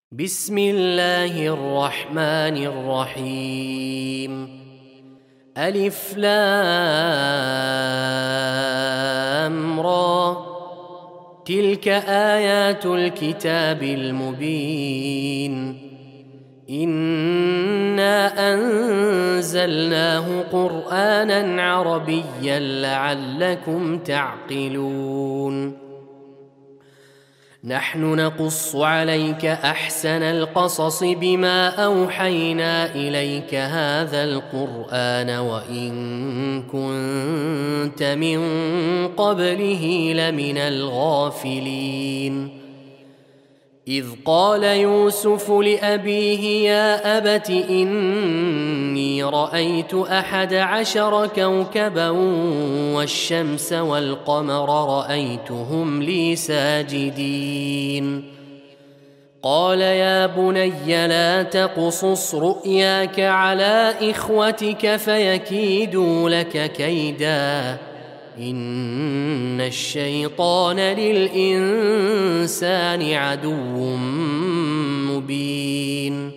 بسم الله الرحمن الرحيم. ألف لام را، تلك آيات الكتاب المبين. إنا أنزلناه قرآنا عربيا لعلكم تعقلون. نحن نقص عليك أحسن القصص بما أوحينا إليك هذا القرآن وإن كنت من قبله لمن الغافلين. إذ قال يوسف لأبيه يا أبت إني رأيت 11 كوكبا والشمس والقمر رأيتهم لي ساجدين. قال يا بني لا تقصص رؤياك على إخوتك فيكيدوا لك كيدا إن الشيطان للإنسان عدو مبين.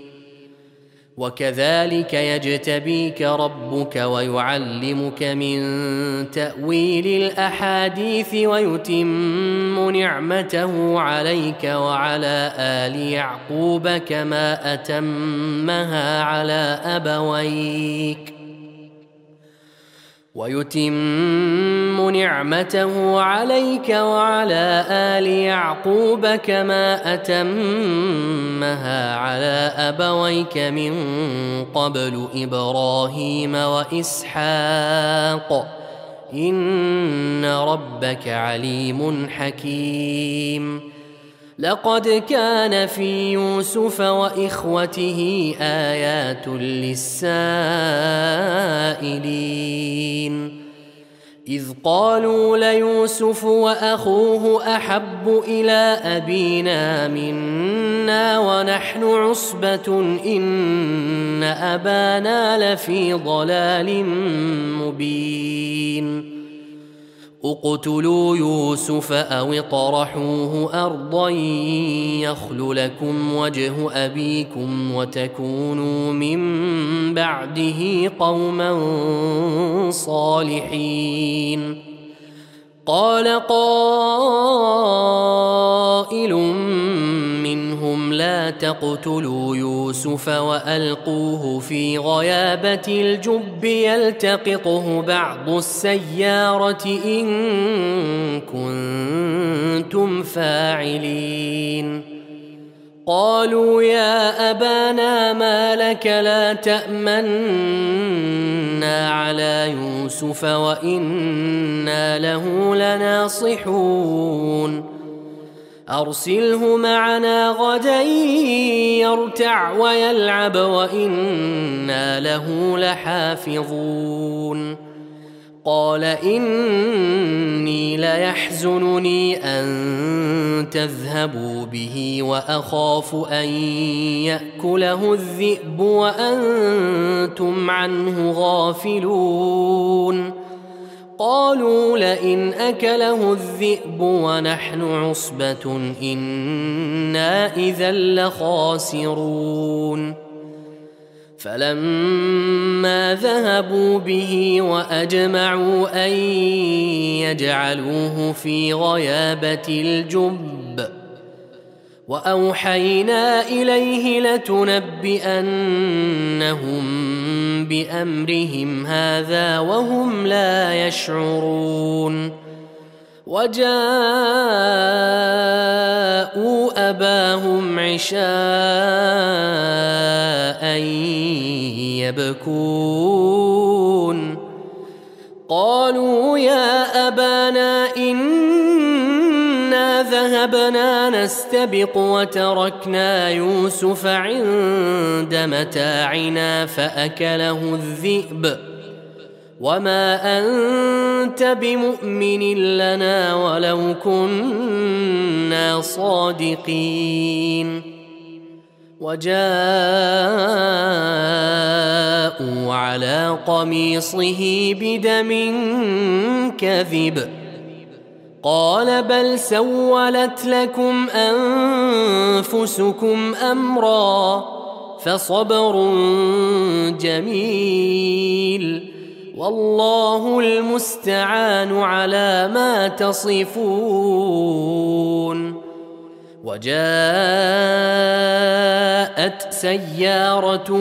وكذلك يجتبيك ربك ويعلمك من تأويل الأحاديث ويتم نعمته عليك وعلى آل يعقوب كما أتمها على أبويك من قبل إبراهيم وإسحاق إن ربك عليم حكيم. لقد كان في يوسف وإخوته آيات للسائلين. إذ قالوا ليوسف وأخوه أحب إلى أبينا منا ونحن عصبة إن أبانا لفي ضلال مبين. اقتلوا يوسف أو اطرحوه أرضا يخل لكم وجه أبيكم وتكونوا من بعده قوما صالحين. قال قائل منهم لا تقتلوا يوسف وألقوه في غيابة الجب يلتقطه بعض السيارة إن كنتم فاعلين. قالوا يا أبانا ما لك لا تأمنا على يوسف وإنا له لناصحون. أرسله معنا غدا يرتع ويلعب وإنا له لحافظون. قال إني ليحزنني أن تذهبوا به وأخاف أن يأكله الذئب وأنتم عنه غافلون. قالوا لئن أكله الذئب ونحن عصبة إنا إذا لخاسرون. فلما ذهبوا به وأجمعوا أن يجعلوه في غيابة الجب وأوحينا إليه لتنبئنهم بأمرهم هذا وهم لا يشعرون. وجاءوا أباهم عشاء يبكون. قالوا يا أبانا إنا ذهبنا نستبق وتركنا يوسف عند متاعنا فأكله الذئب وما أنت بمؤمن لنا ولو كنا صادقين. وجاءوا على قميصه بدم كذب قال بل سولت لكم أنفسكم أمرا فصبر جميل والله المستعان على ما تصفون. وجاءت سيارة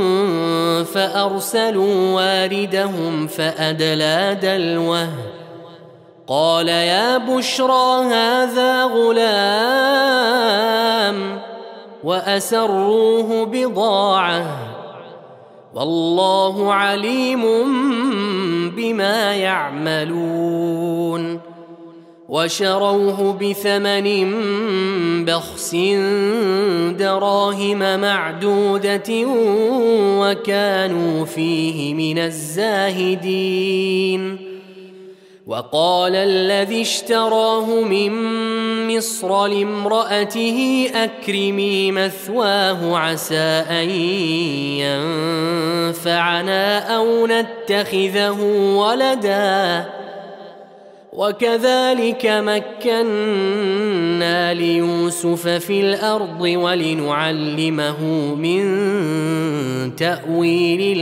فأرسلوا واردهم فأدلى دلوه قال يا بشرى هذا غلام وأسروه بضاعة والله عليم بما يعملون. وشروه بثمن بخس دراهم معدودة وكانوا فيه من الزاهدين. وقال الذي اشتراه من مصر لامرأته أكرمي مثواه عسى أن ينفعنا أو نتخذه ولدا وكذلك مكنا ليوسف في الأرض ولنعلمه من تأويل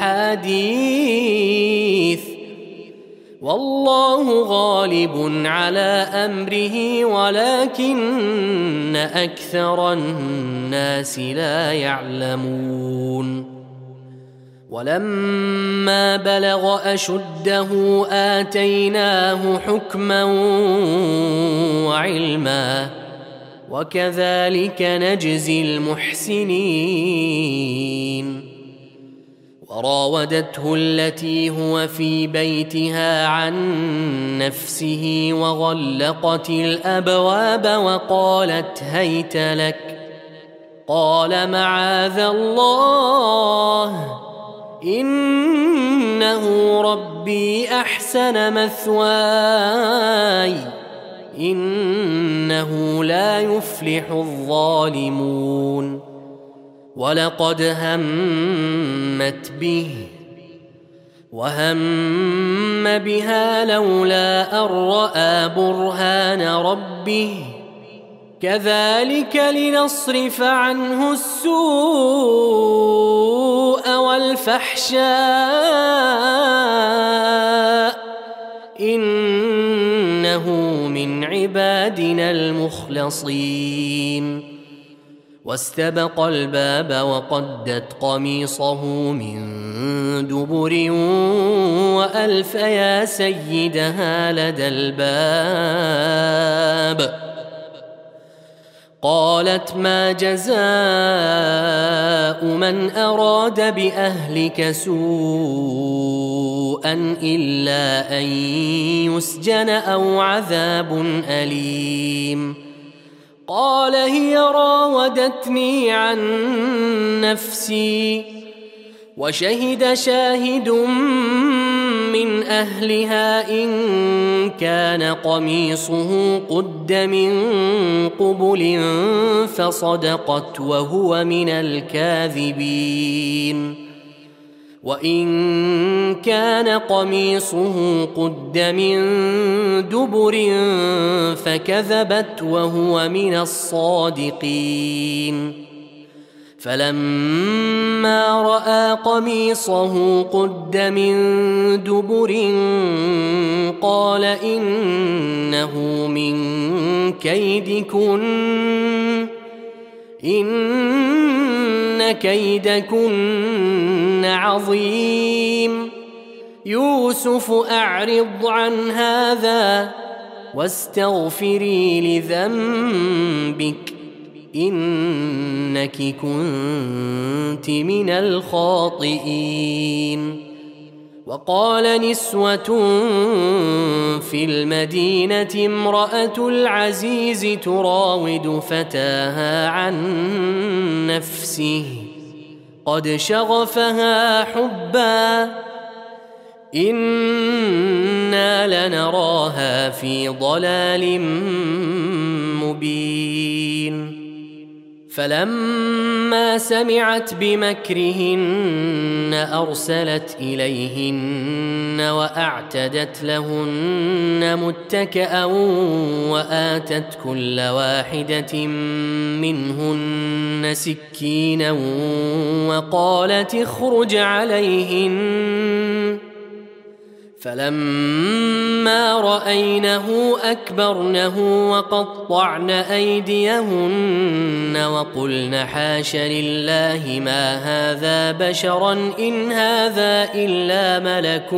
الأحاديث والله غالب على أمره ولكن أكثر الناس لا يعلمون. ولما بلغ أشده آتيناه حكما وعلما وكذلك نجزي المحسنين. وراودته التي هو في بيتها عن نفسه وغلقت الأبواب وقالت هيت لك قال معاذ الله إنه ربي أحسن مثواي إنه لا يفلح الظالمون. ولقد همت به وهم بها لولا أن رأى برهان ربه كذلك لنصرف عنه السوء والفحشاء إنه من عبادنا المخلصين. واستبق الباب وقدت قميصه من دبر وألف يا سيدها لدى الباب قالت ما جزاء من أراد بأهلك سوءا إلا أن يسجن أو عذاب أليم. قال هي راودتني عن نفسي وشهد شاهد من أهلها إن كان قميصه قد من قبل فصدقت وهو من الكاذبين وإن كان قميصه قد من دبر فكذبت وهو من الصادقين. فلما رأى قميصه قد من دبر قال إنه من كيدكن إن كيدكن عظيم. يوسف أعرض عن هذا واستغفري لذنبك إنك كنت من الخاطئين. وقال نسوة في المدينة امرأة العزيز تراود فتاها عن نفسه قد شغفها حبا إنا لنراها في ضلال مبين. فلما سمعت بمكرهن أرسلت إليهن وأعتدت لهن متكئا وآتت كل واحدة منهن سكينا وقالت اخرج عليهن فلما رأينه أكبرنه وقطعن أيديهن وقلن حاش لله ما هذا بشرا إن هذا إلا ملك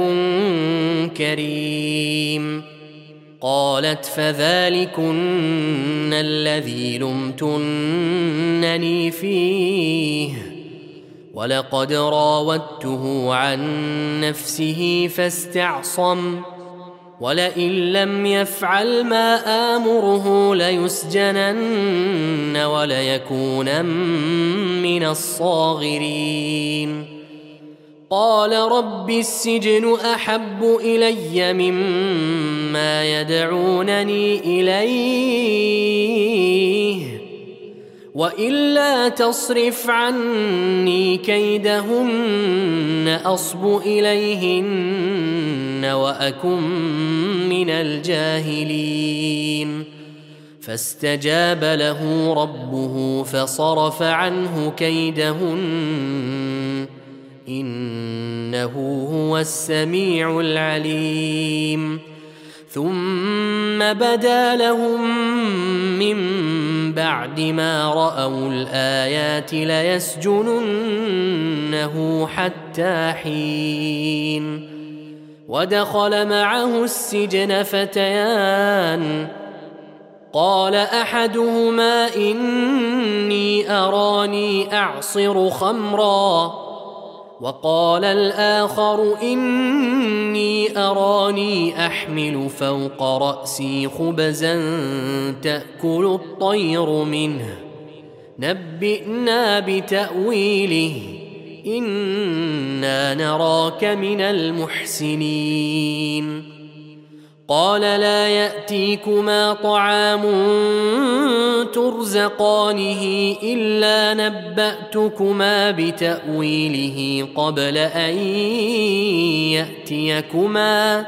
كريم. قالت فذلكن الذي لمتنني فيه ولقد راودته عن نفسه فاستعصم ولئن لم يفعل ما آمره ليسجنن وليكونن من الصاغرين. قال رب السجن أحب إلي مما يدعونني إليه وإلا تصرف عني كيدهن أصب إليهن وأكن من الجاهلين. فاستجاب له ربه فصرف عنه كيدهن إنه هو السميع العليم. ثم بدا لهم من بعد ما رأوا الآيات ليسجننه حتى حين. ودخل معه السجن فتيان قال أحدهما إني أراني أعصر خمرا وقال الآخر إني أراني أحمل فوق رأسي خبزا تأكل الطير منه نبئنا بتأويله إنا نراك من المحسنين. قال لا يأتيكما طعام ترزقانه إلا نبأتكما بتأويله قبل أن يأتيكما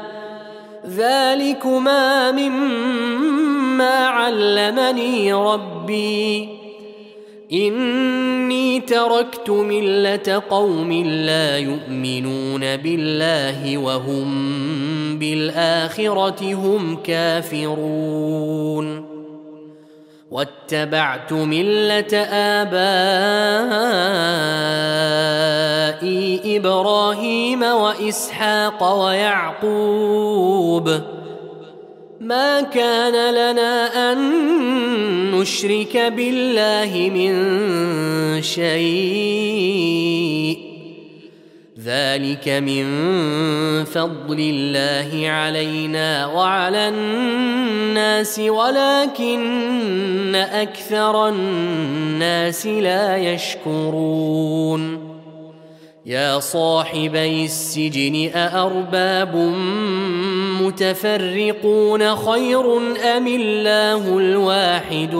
ذلكما مما علمني ربي إني تركت ملة قوم لا يؤمنون بالله وهم بالآخرة هم كافرون. واتبعت ملة آبائي إبراهيم وإسحاق ويعقوب ما كان لنا أن نشرك بالله من شيء ذلك من فضل الله علينا وعلى الناس ولكن أكثر الناس لا يشكرون. يا صاحبي السجن أأرباب متفرقون خير أم الله الواحد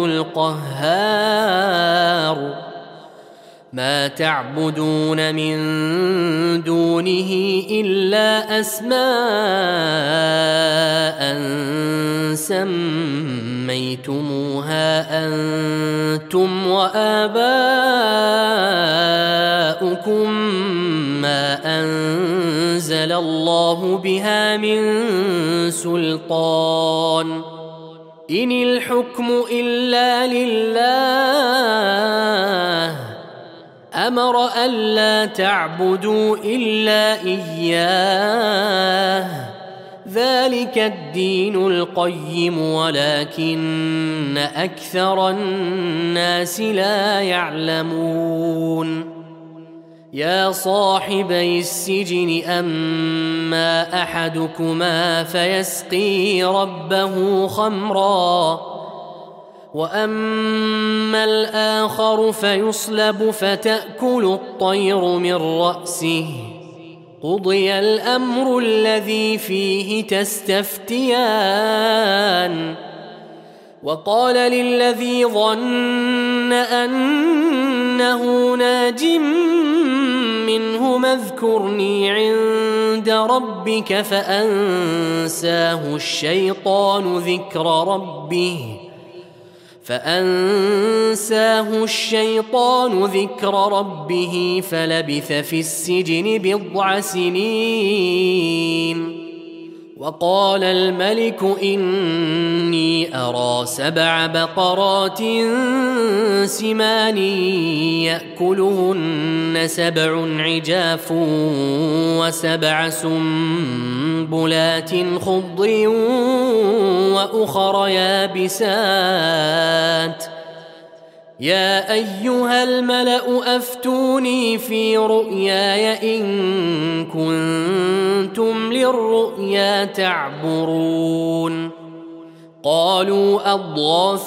القهار. ما تعبدون من دونه إلا أسماء سميتموها أنتم وآباؤكم ما أنزل الله بها من سلطان إن الحكم إلا لله أمر ألا تعبدوا إلا إياه ذلك الدين القيم ولكن أكثر الناس لا يعلمون. يا صاحبي السجن أما أحدكما فيسقي ربه خمرا وأما الآخر فيصلب فتأكل الطير من رأسه قضي الأمر الذي فيه تستفتيان. وقال للذي ظن أنه ناج منهما اذكرني عند ربك فأنساه الشيطان ذكر ربه فلبث في السجن 10 سنين. وقال الملك إني أرى 7 بقرات سمان يأكلهن 7 عجاف و7 سنبلات خضر وأخر يابسات. يا أيها الملأ أفتوني في رؤياي إن كنتم للرؤيا تعبرون. قالوا أضغاث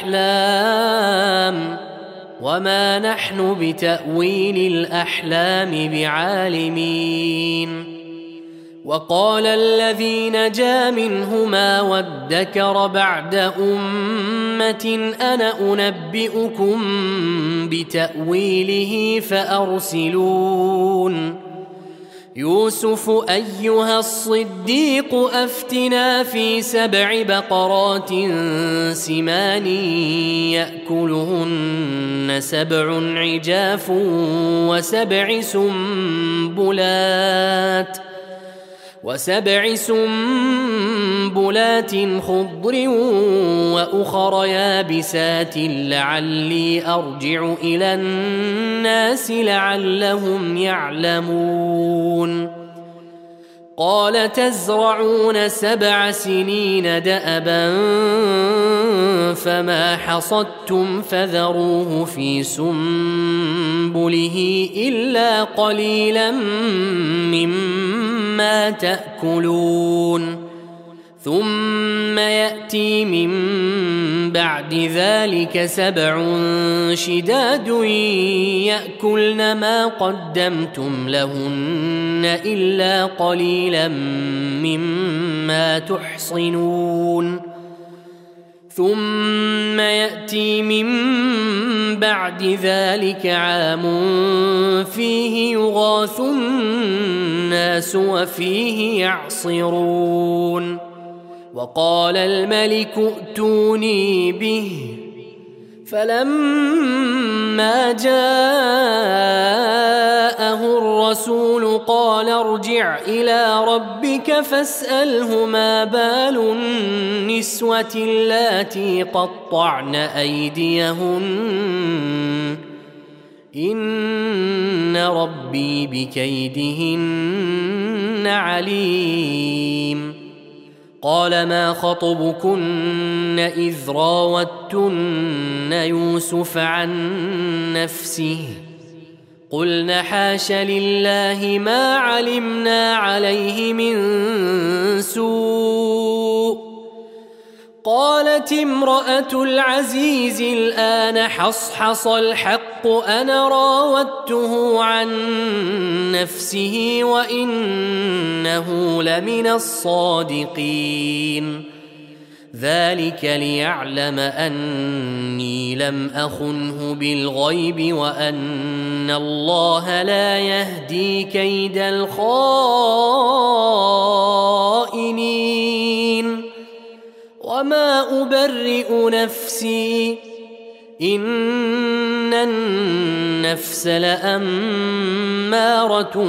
أحلام وما نحن بتأويل الأحلام بعالمين. وقال الذي نجا منهما وادكر بعد أمة أنا أنبئكم بتأويله فأرسلون. يوسف أيها الصديق أفتنا في 7 بقرات سمان يأكلهن 7 عجاف و7 سنبلات خضر وأخر يابسات لعلي أرجع إلى الناس لعلهم يعلمون. قال تزرعون 7 سنين دأبا فما حصدتم فذروه في سنبله إلا قليلا مما تأكلون. ثم يأتي من بعد ذلك 7 شداد يأكلن ما قدمتم لهن إلا قليلا مما تحصنون. ثم يأتي من بعد ذلك عام فيه يغاث الناس وفيه يعصرون. وقال الملك ائتوني به فلما جاءه الرسول قال ارجع إلى ربك فاسأله ما بال النسوة اللاتي قطعن أيديهن إن ربي بكيدهن عليم. قال ما خطبكن إذ راوتن يوسف عن نفسه قلن حاش لله ما علمنا عليه من سوء. قالت امرأة العزيز الآن حصحص الحق أنا راودته عن نفسه وإنه لمن الصادقين. ذلك ليعلم أني لم أخنه بالغيب وأن الله لا يهدي كيد الخائنين. وما أبرئ نفسي إن النفس لأمارة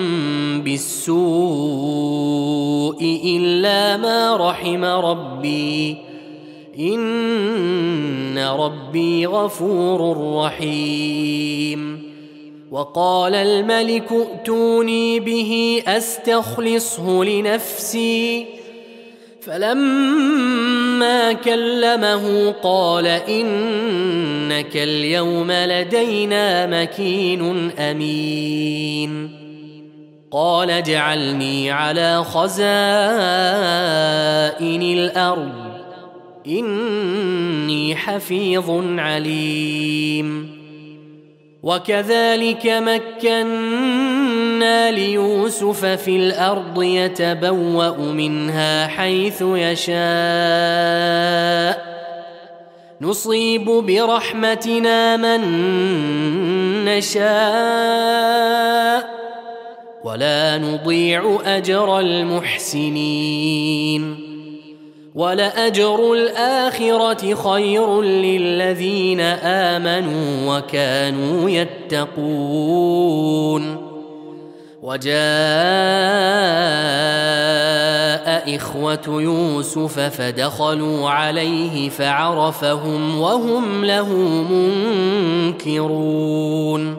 بالسوء إلا ما رحم ربي إن ربي غفور رحيم. وقال الملك ائتوني به أستخلصه لنفسي فلما كلمه قال إنك اليوم لدينا مكين أمين. قال اجعلني على خزائن الأرض إني حفيظ عليم. وكذلك مكنا ليوسف في الأرض يتبوأ منها حيث يشاء نصيب برحمتنا من نشاء ولا نضيع أجر المحسنين ولأجر الآخرة خير للذين آمنوا وكانوا يتقون وجاء إخوة يوسف فدخلوا عليه فعرفهم وهم له منكرون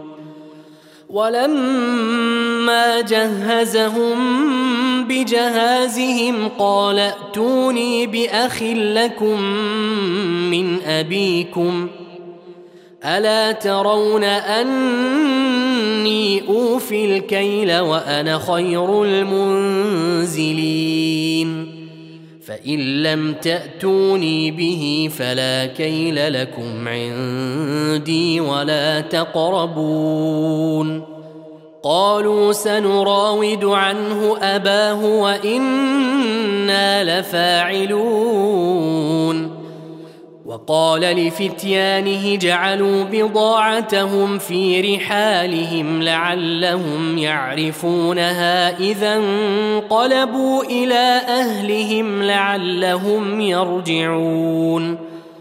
ولما جهزهم بجهازهم قال ائتوني بأخ لكم من أبيكم ألا ترون أني أوفي الكيل وأنا خير المنزلين فإن لم تأتوني به فلا كيل لكم عندي ولا تقربون قالوا سنراود عنه أباه وإنا لفاعلون وقال لفتيانه جعلوا بضاعتهم في رحالهم لعلهم يعرفونها إذا انقلبوا إلى أهلهم لعلهم يرجعون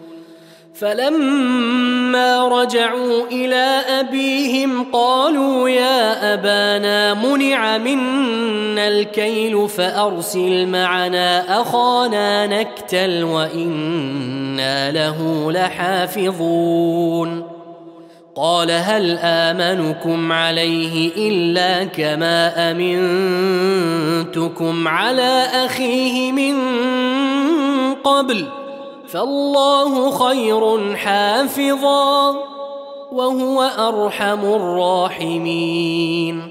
فلما رجعوا إلى أبيهم قالوا يا أبانا منع منا الكيل فأرسل معنا أخانا نكتل وإنا له لحافظون قال هل آمنكم عليه إلا كما أمنتكم على أخيه من قبل فالله خير حافظا وهو أرحم الراحمين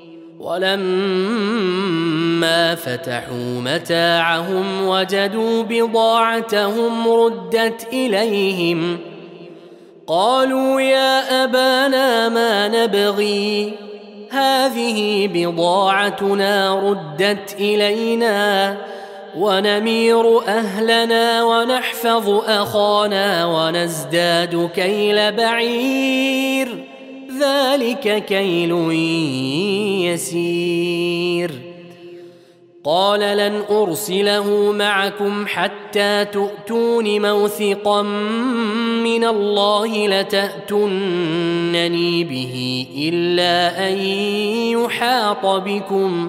ولما فتحوا متاعهم وجدوا بضاعتهم ردت إليهم قالوا يا أبانا ما نبغي هذه بضاعتنا ردت إلينا ونمير أهلنا ونحفظ أخانا ونزداد كيل بعير ذلك كيل يسير قال لن أرسله معكم حتى تؤتون موثقا من الله لتأتونني به إلا أن يحاط بكم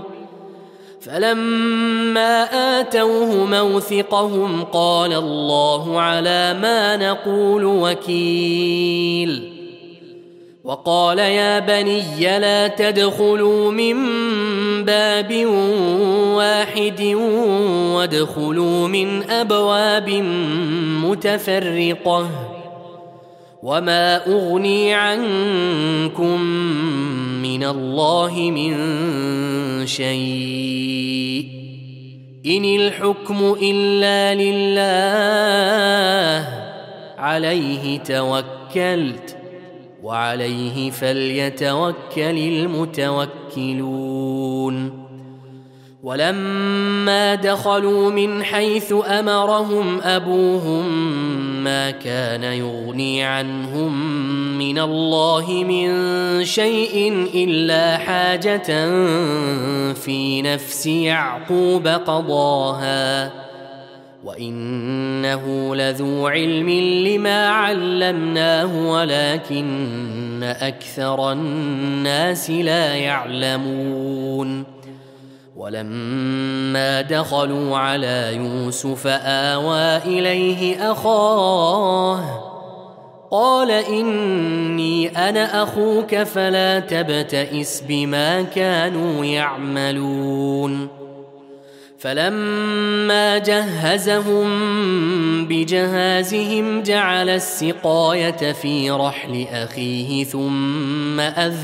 فلما آتوه موثقهم قال الله على ما نقول وكيل وقال يا بني لا تدخلوا من باب واحد وادخلوا من أبواب متفرقة وما أغني عنكم من الله من شيء إن الحكم إلا لله عليه توكلت وعليه فليتوكل المتوكلون ولما دخلوا من حيث أمرهم أبوهم ما كان يغني عنهم من الله من شيء إلا حاجة في نفس يعقوب قضاها وإنه لذو علم لما علمناه ولكن أكثر الناس لا يعلمون ولما دخلوا على يوسف آوى إليه أخاه قال إني أنا أخوك فلا تبتئس بما كانوا يعملون فلما جهزهم بجهازهم جعل السقاية في رحل أخيه ثم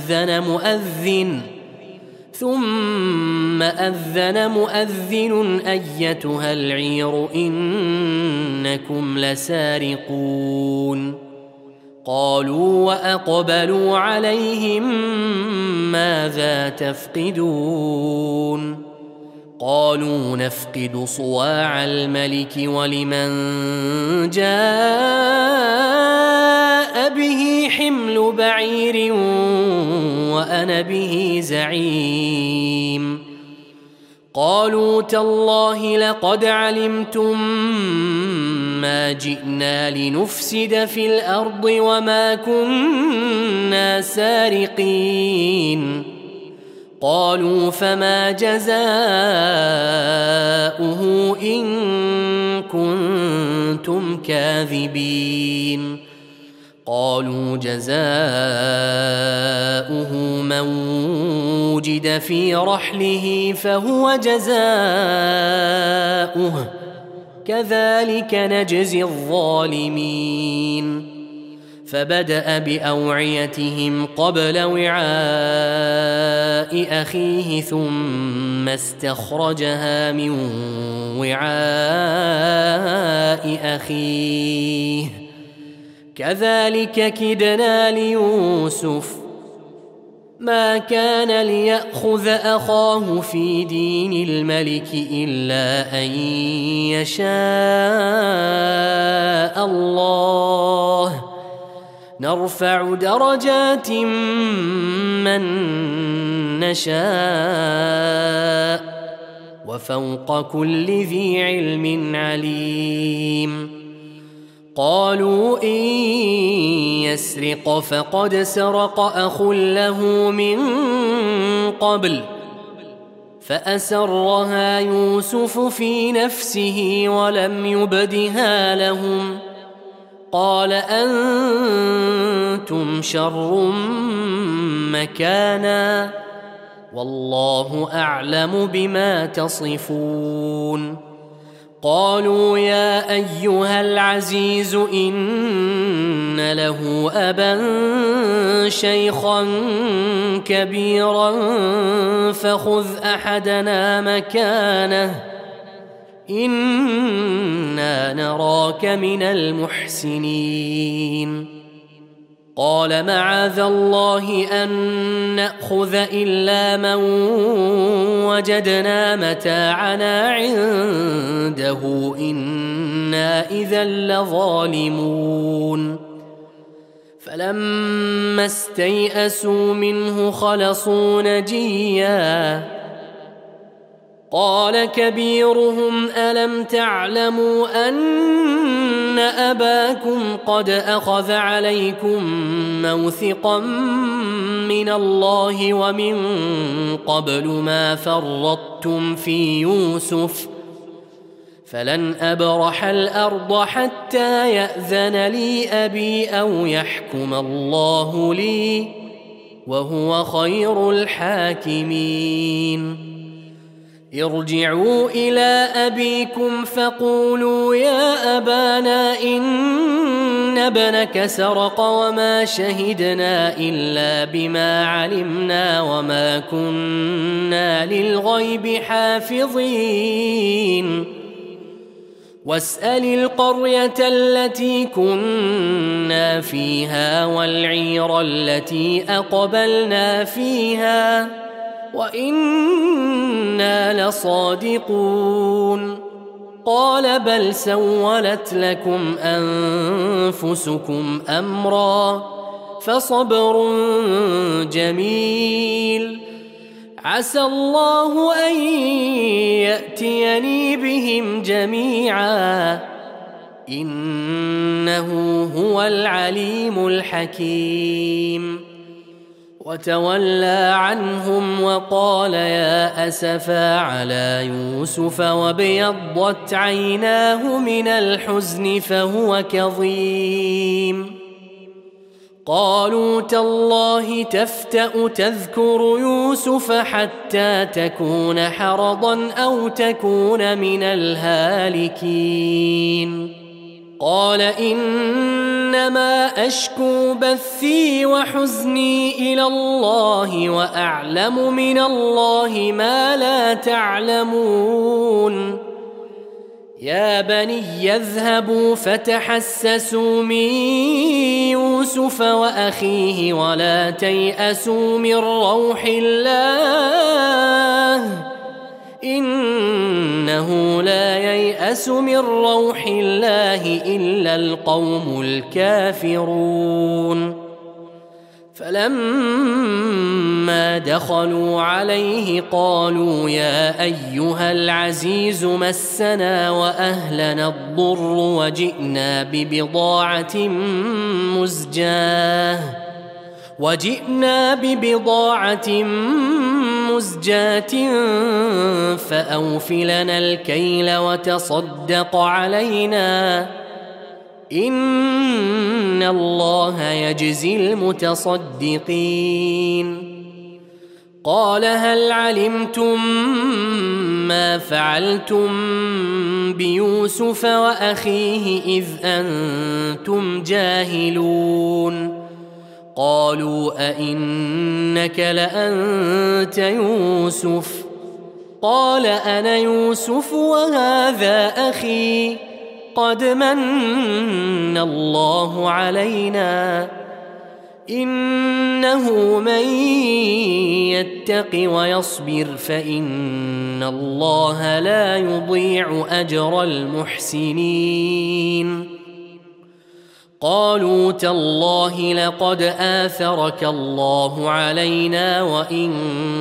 أذن مؤذن أيتها العير إنكم لسارقون قالوا وأقبلوا عليهم ماذا تفقدون قالوا نفقد صواع الملك ولمن جاء به حمل بعير وأنا به زعيم. قالوا تالله لقد علمتم ما جئنا لنفسد في الأرض وما كنا سارقين. قالوا فما جزاؤه إن كنتم كاذبين. قالوا جزاؤه من وجد في رحله فهو جزاؤه كذلك نجزي الظالمين. فبدأ بأوعيتهم قبل وعاء أخيه ثم استخرجها من وعاء أخيه كذلك كدنا ليوسف ما كان ليأخذ أخاه في دين الملك إلا أن يشاء الله نرفع درجات من نشاء وفوق كل ذي علم عليم. قالوا إن يسرق فقد سرق أخ له من قبل فأسرها يوسف في نفسه ولم يبدها لهم. قال أنتم شر مكانا والله أعلم بما تصفون. قالوا يا أيها العزيز إن له أبا شيخا كبيرا فخذ أحدنا مكانه إنا نراك من المحسنين. قال معاذ الله أن نأخذ إلا من وجدنا متاعنا عنده إنا إذا لظالمون. فلما استيئسوا منه خلصوا نجيا. قال كبيرهم ألم تعلموا أن أباكم قد أخذ عليكم موثقا من الله ومن قبل ما فرطتم في يوسف فلن أبرح الأرض حتى يأذن لي أبي أو يحكم الله لي وهو خير الحاكمين. ارجعوا إلى أبيكم فقولوا يا أبانا إن ابنك سرق وما شهدنا إلا بما علمنا وما كنا للغيب حافظين. واسأل القرية التي كنا فيها والعير التي أقبلنا فيها وإنا لصادقون. قال بل سولت لكم أنفسكم أمرا فصبر جميل عسى الله أن يأتيني بهم جميعا إنه هو العليم الحكيم. وتولى عنهم وقال يا أسفا على يوسف وابيضت عيناه من الحزن فهو كظيم. قالوا تالله تفتأ تذكر يوسف حتى تكون حرضا أو تكون من الهالكين. قال إنما أشكو بثي وحزني إلى الله وأعلم من الله ما لا تعلمون. يا بني يذهبوا فتحسسوا من يوسف وأخيه ولا تيأسوا من روح الله إنه لا ييأس من روح الله إلا القوم الكافرون. فلما دخلوا عليه قالوا يا أيها العزيز مسنا وأهلنا الضر وجئنا ببضاعة مزجاة فأوف لنا الكيل وتصدق علينا إن الله يجزي المتصدقين. قال هل علمتم ما فعلتم بيوسف وأخيه إذ أنتم جاهلون؟ قالوا أئنك لأنت يوسف؟ قال أنا يوسف وهذا أخي قد من الله علينا إنه من يتق ويصبر فإن الله لا يضيع أجر المحسنين. قالوا تالله لقد آثرك الله علينا وإن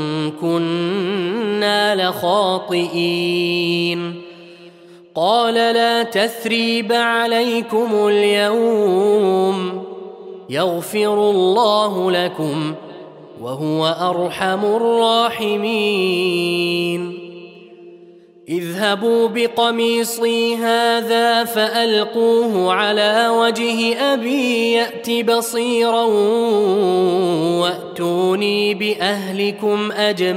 كنا لخاطئين. قال لا تثريب عليكم اليوم يغفر الله لكم وهو أرحم الراحمين. اذهبوا بقميصي هذا فألقوه على وجه أبي يأت بصيرا وأتوني بأهلكم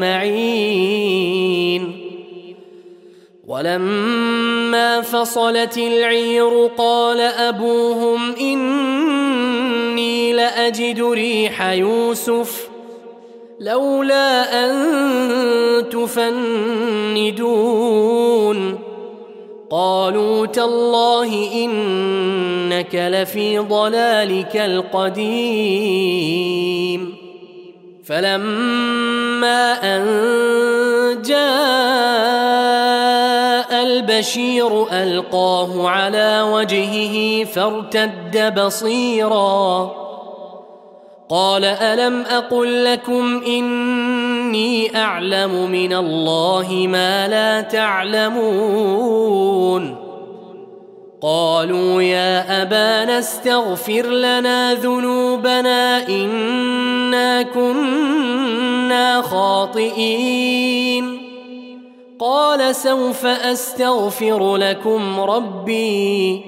أجمعين. ولما فصلت العير قال أبوهم إني لأجد ريح يوسف لولا أن تفندون. قالوا تالله إنك لفي ضلالك القديم. فلما أن جاء البشير ألقاه على وجهه فارتد بصيرا قال ألم أقل لكم إني أعلم من الله ما لا تعلمون؟ قالوا يا أبانا استغفر لنا ذنوبنا إنا كنا خاطئين. قال سوف أستغفر لكم ربي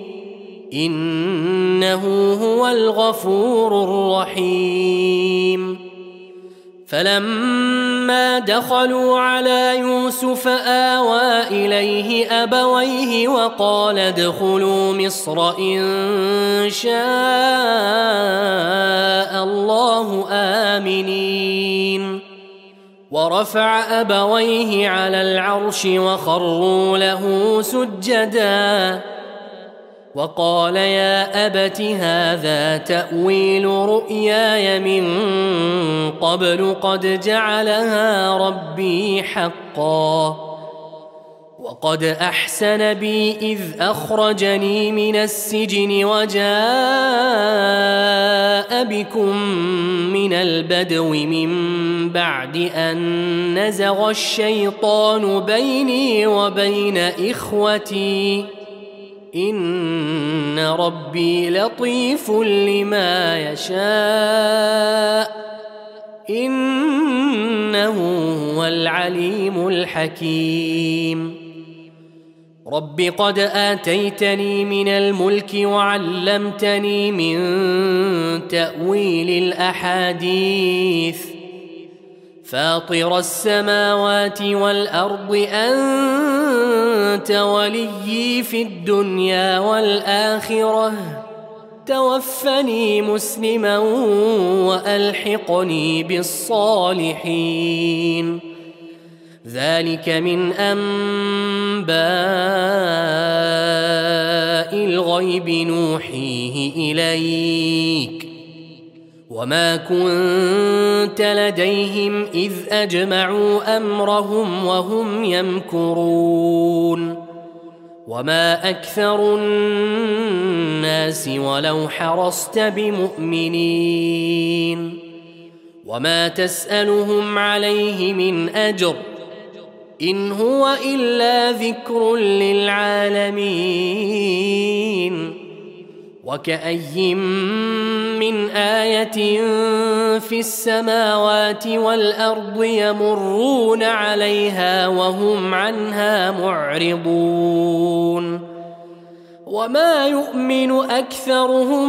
إنه هو الغفور الرحيم. فلما دخلوا على يوسف آوى إليه أبويه وقال ادخلوا مصر إن شاء الله آمنين. ورفع أبويه على العرش وخروا له سجدا وقال يا أبت هذا تأويل رؤياي من قبل قد جعلها ربي حقا وقد أحسن بي إذ أخرجني من السجن وجاء بكم من البدو من بعد أن نزغ الشيطان بيني وبين إخوتي إن ربي لطيف لما يشاء إنه هو العليم الحكيم. رب قد آتيتني من الملك وعلمتني من تأويل الأحاديث فاطر السماوات والأرض أنت وليي في الدنيا والآخرة توفني مسلما وألحقني بالصالحين. ذلك من أنباء الغيب نوحيه إليك وما كنت كنت لديهم إذ أجمعوا أمرهم وهم يمكرون وما أكثر الناس ولو حرصت بمؤمنين وما تسألهم عليه من أجر إن هو إلا ذكر للعالمين وكأي من آية في السماوات والأرض يمرون عليها وهم عنها معرضون وما يؤمن أكثرهم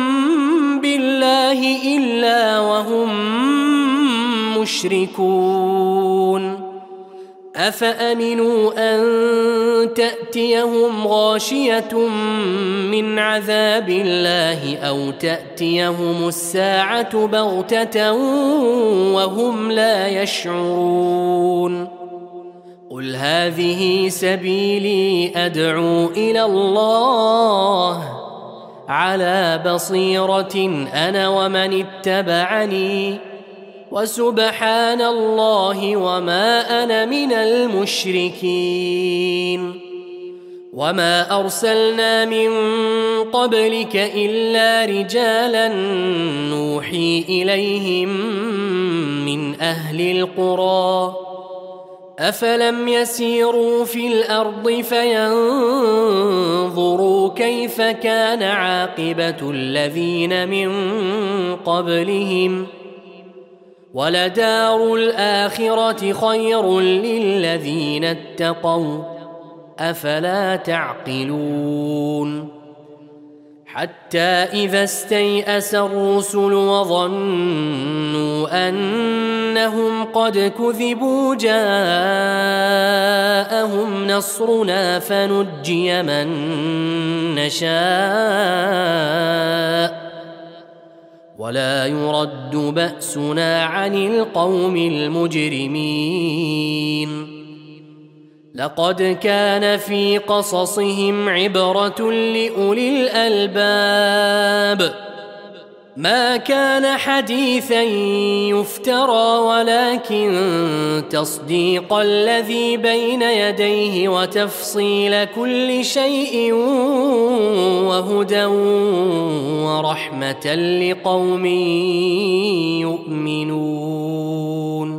بالله إلا وهم مشركون أفأمنوا أن تأتيهم غاشية من عذاب الله أو تأتيهم الساعة بغتة وهم لا يشعرون قل هذه سبيلي أدعو إلى الله على بصيرة أنا ومن اتبعني وسبحان الله وما أنا من المشركين وما أرسلنا من قبلك إلا رجالا نوحي إليهم من أهل القرى أفلم يسيروا في الأرض فينظروا كيف كان عاقبة الذين من قبلهم ولدار الآخرة خير للذين اتقوا أفلا تعقلون حتى إذا استيأس الرسل وظنوا أنهم قد كذبوا جاءهم نصرنا فنجي من نشاء ولا يرد بأسنا عن القوم المجرمين لقد كان في قصصهم عبرة لأولي الألباب ما كان حديثا يفترى ولكن تصديق الذي بين يديه وتفصيل كل شيء وهدى ورحمة لقوم يؤمنون